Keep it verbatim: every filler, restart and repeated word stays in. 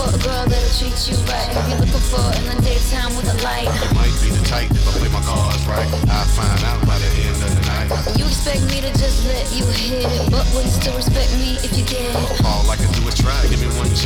for a girl that'll treat you right. If you're looking for in the daytime with a light, You might be the type if I play my cards right. I'll find out by the end of the night. you expect me to just let you hit it, but will you still respect me if you get it? All I can do is try. Give me one